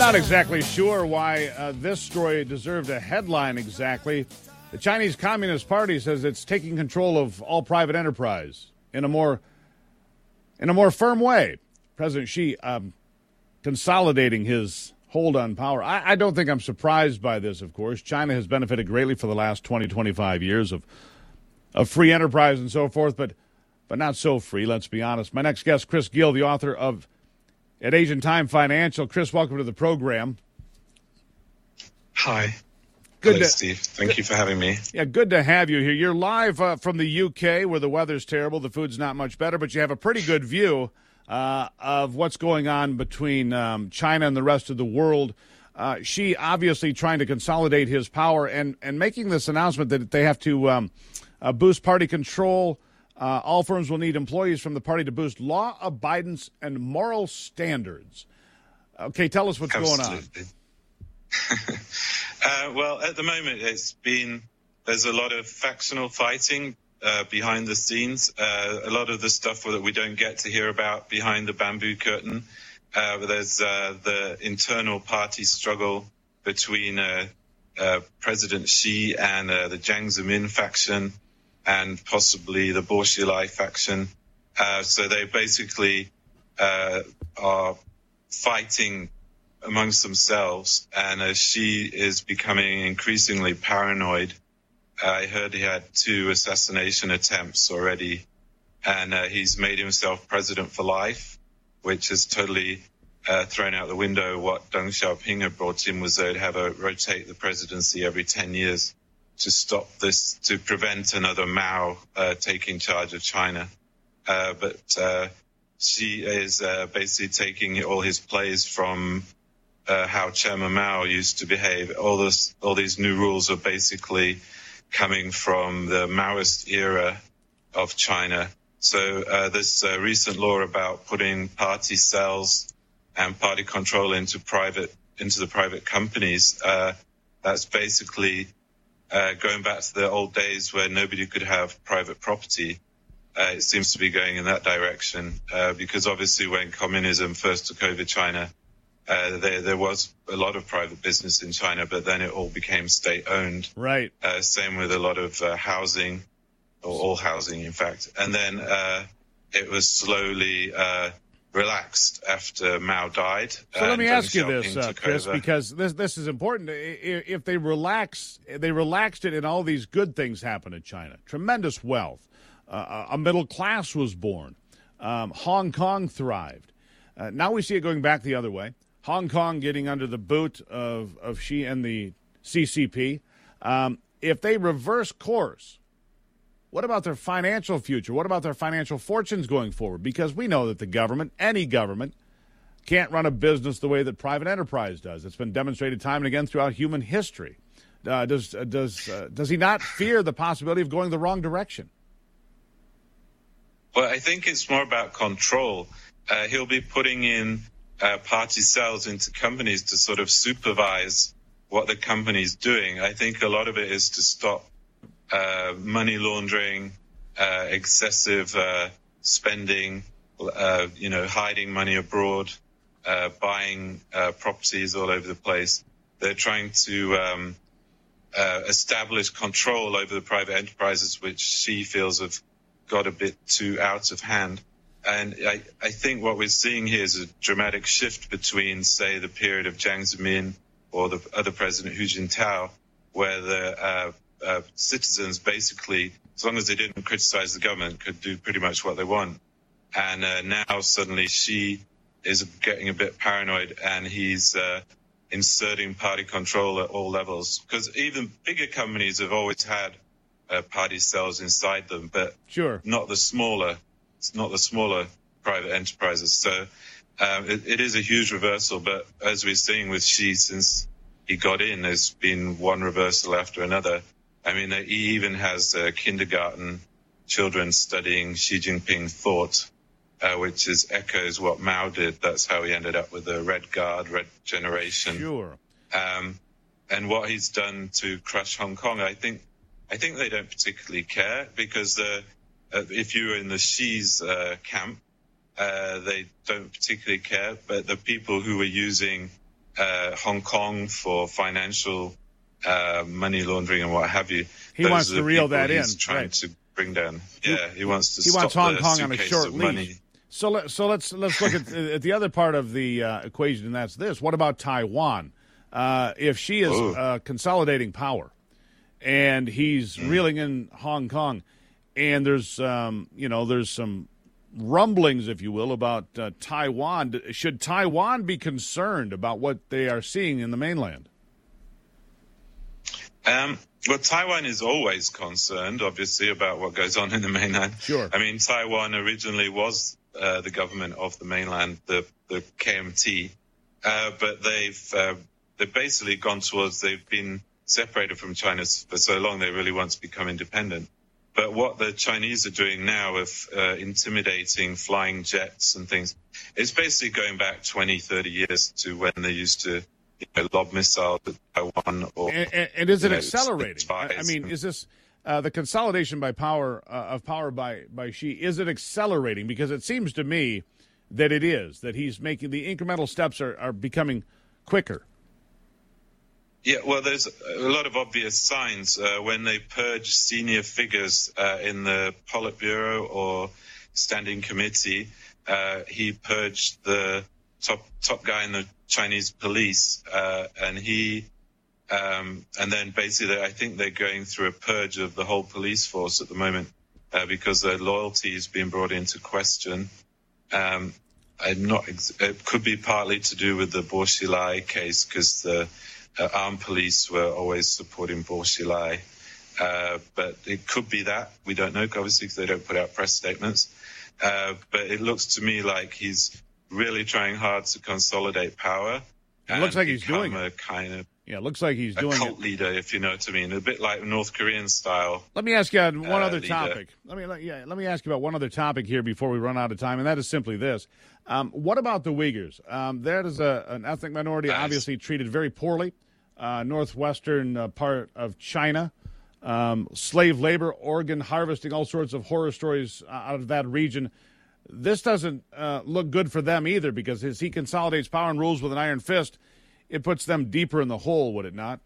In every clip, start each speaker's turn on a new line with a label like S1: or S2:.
S1: Not exactly sure why this story deserved a headline exactly. The Chinese Communist Party says it's taking control of all private enterprise in a more firm way. President Xi consolidating his hold on power. I don't think I'm surprised by this, of course. China has benefited greatly for the last 20, 25 years of free enterprise and so forth, but not so free, let's be honest. My next guest, Chris Gill, the author of At Asian Time Financial. Chris, welcome to the program.
S2: Hi.
S1: Hello,
S2: Steve. Thank you for having me.
S1: Yeah, good to have you here. You're live from the UK where the weather's terrible, the food's not much better, but you have a pretty good view of what's going on between China and the rest of the world. Xi obviously trying to consolidate his power and making this announcement that they have to boost party control. All firms will need employees from the party to boost law-abidance and moral standards. Okay, tell us what's going on.
S2: Well, at the moment, there's a lot of factional fighting behind the scenes. A lot of the stuff that we don't get to hear about behind the bamboo curtain. There's the internal party struggle between President Xi and the Jiang Zemin faction, and possibly the Bo Xilai faction. So they basically are fighting amongst themselves, and Xi is becoming increasingly paranoid. I heard he had 2 assassination attempts already, and he's made himself president for life, which has totally thrown out the window what Deng Xiaoping had brought in, was they'd have rotate the presidency every 10 years. To stop this, to prevent another Mao taking charge of China. But Xi is basically taking all his plays from how Chairman Mao used to behave. All these new rules are basically coming from the Maoist era of China. So this recent law about putting party cells and party control into the private companies, that's basically going back to the old days where nobody could have private property. It seems to be going in that direction because obviously when communism first took over China, there was a lot of private business in China, but then it all became state-owned.
S1: Right.
S2: Same with a lot of housing, or all housing, in fact. And then it was slowly relaxed after Mao died.
S1: So let me ask you this, Chris, because this is important. If they relaxed it and all these good things happened in China. Tremendous wealth. A middle class was born. Hong Kong thrived. Now we see it going back the other way. Hong Kong getting under the boot of Xi and the CCP. If they reverse course, what about their financial future? What about their financial fortunes going forward? Because we know that the government, any government, can't run a business the way that private enterprise does. It's been demonstrated time and again throughout human history. Does he not fear the possibility of going the wrong direction?
S2: Well, I think it's more about control. He'll be putting in party cells into companies to sort of supervise what the company's doing. I think a lot of it is to stop money laundering, excessive spending, hiding money abroad, buying properties all over the place. They're trying to establish control over the private enterprises, which Xi feels have got a bit too out of hand. And I think what we're seeing here is a dramatic shift between, say, the period of Jiang Zemin or the other president, Hu Jintao, where the citizens basically, as long as they didn't criticize the government, could do pretty much what they want. And now suddenly Xi is getting a bit paranoid, and he's inserting party control at all levels. Because even bigger companies have always had party cells inside them, but
S1: sure,
S2: not the smaller private enterprises. So it is a huge reversal. But as we're seeing with Xi, since he got in, there's been one reversal after another. I mean, he even has kindergarten children studying Xi Jinping thought, which echoes what Mao did. That's how he ended up with the Red Guard, Red Generation.
S1: Sure.
S2: And what he's done to crush Hong Kong, I think they don't particularly care, because if you're in the Xi's camp, they don't particularly care. But the people who are using Hong Kong for financial money laundering and what have you.
S1: He wants to reel that in.
S2: He's trying to bring down. Yeah, he wants to.
S1: He wants Hong Kong on a short leash.
S2: Money.
S1: So let's look at the other part of the equation, and that's this: what about Taiwan? If she is consolidating power, and he's reeling in Hong Kong, and there's some rumblings, if you will, about Taiwan. Should Taiwan be concerned about what they are seeing in the mainland?
S2: Well, Taiwan is always concerned, obviously, about what goes on in the mainland.
S1: Sure.
S2: I mean, Taiwan originally was the government of the mainland, the KMT, but they've basically gone towards, they've been separated from China for so long they really want to become independent. But what the Chinese are doing now with intimidating flying jets and things, it's basically going back 20, 30 years to when they used to lob missiles at Taiwan.
S1: And is it accelerating? I mean, is this the consolidation by power by Xi? Is it accelerating? Because it seems to me that it is, that he's making the incremental steps are becoming quicker.
S2: Yeah, well, there's a lot of obvious signs when they purge senior figures in the Politburo or Standing Committee. He purged the top guy in the Chinese police, and then basically I think they're going through a purge of the whole police force at the moment because their loyalty is being brought into question. It could be partly to do with the Bo Xilai case because the armed police were always supporting Bo Xilai. But it could be that. We don't know, obviously, because they don't put out press statements. But it looks to me like he's really trying hard to consolidate power.
S1: It looks like he's doing it. It looks like he's doing it.
S2: A cult leader, if you know what I mean. A bit like North Korean style.
S1: Let me ask you one other topic. Let me ask you about one other topic here before we run out of time, and that is simply this. What about the Uyghurs? That is an ethnic minority, obviously treated very poorly. Northwestern part of China. Slave labor, organ harvesting, all sorts of horror stories out of that region. This doesn't look good for them either, because as he consolidates power and rules with an iron fist, it puts them deeper in the hole, would it not?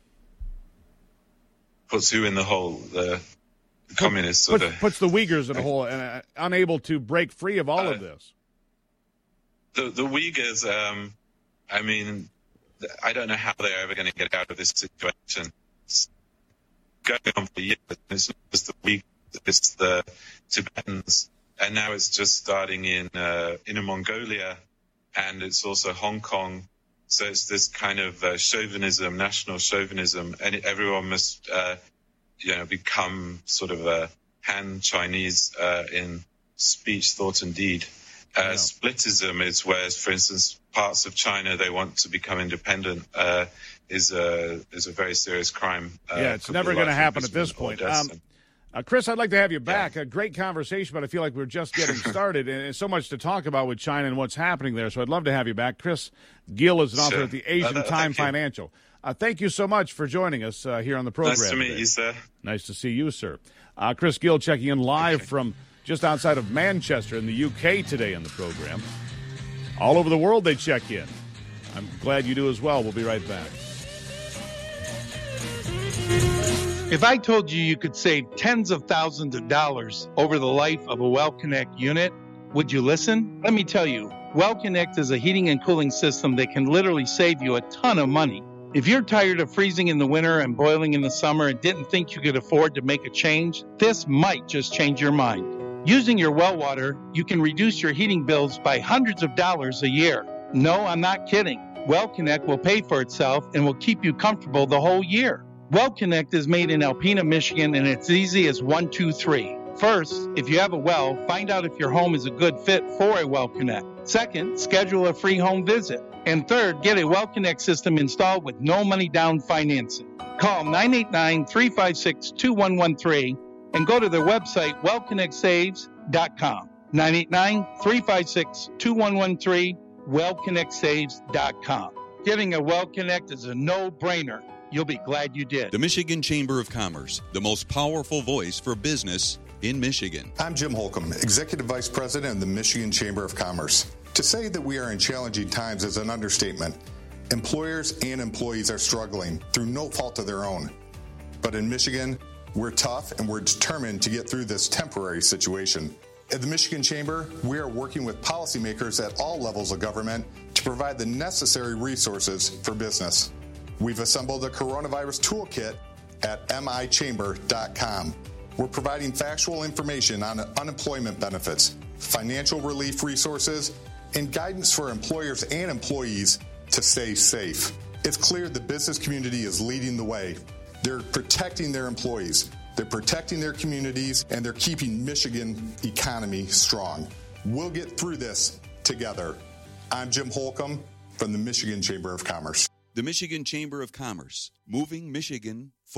S2: Puts who in the hole? The communists?
S1: Puts the Uyghurs in a hole, and unable to break free of all of this.
S2: The Uyghurs, I mean, I don't know how they're ever going to get out of this situation. It's going on for years. It's not just the Uyghurs, it's the Tibetans. And now it's just starting in Inner Mongolia, and it's also Hong Kong. So it's this kind of chauvinism, national chauvinism, and everyone must, become sort of a Han Chinese in speech, thought, and deed. Splitism is where, for instance, parts of China they want to become independent. Is a very serious crime.
S1: It's never going to happen at this point. Chris, I'd like to have you back. A great conversation, but I feel like we're just getting started, and there's so much to talk about with China and what's happening there, so I'd love to have you back. Chris Gill is an author at the Asian Time Financial. Thank you so much for joining us here on the program.
S2: Nice to meet you, sir.
S1: Nice to see you, sir. Chris Gill checking in live from just outside of Manchester in the UK today on the program. All over the world they check in. I'm glad you do as well. We'll be right back.
S3: If I told you could save tens of thousands of dollars over the life of a WellConnect unit, would you listen? Let me tell you, WellConnect is a heating and cooling system that can literally save you a ton of money. If you're tired of freezing in the winter and boiling in the summer and didn't think you could afford to make a change, this might just change your mind. Using your well water, you can reduce your heating bills by hundreds of dollars a year. No, I'm not kidding. WellConnect will pay for itself and will keep you comfortable the whole year. WellConnect is made in Alpena, Michigan, and it's easy as 1, 2, 3. First, if you have a well, find out if your home is a good fit for a WellConnect. Second, schedule a free home visit. And third, get a WellConnect system installed with no money down financing. Call 989-356-2113 and go to their website, wellconnectsaves.com. 989-356-2113, wellconnectsaves.com. Getting a WellConnect is a no-brainer. You'll be glad you did.
S4: The Michigan Chamber of Commerce, the most powerful voice for business in Michigan.
S5: I'm Jim Holcomb, Executive Vice President of the Michigan Chamber of Commerce. To say that we are in challenging times is an understatement. Employers and employees are struggling through no fault of their own. But in Michigan, we're tough and we're determined to get through this temporary situation. At the Michigan Chamber, we are working with policymakers at all levels of government to provide the necessary resources for business. We've assembled a coronavirus toolkit at michamber.com. We're providing factual information on unemployment benefits, financial relief resources, and guidance for employers and employees to stay safe. It's clear the business community is leading the way. They're protecting their employees, they're protecting their communities, and they're keeping Michigan economy strong. We'll get through this together. I'm Jim Holcomb from the Michigan Chamber of Commerce.
S4: The Michigan Chamber of Commerce, moving Michigan forward.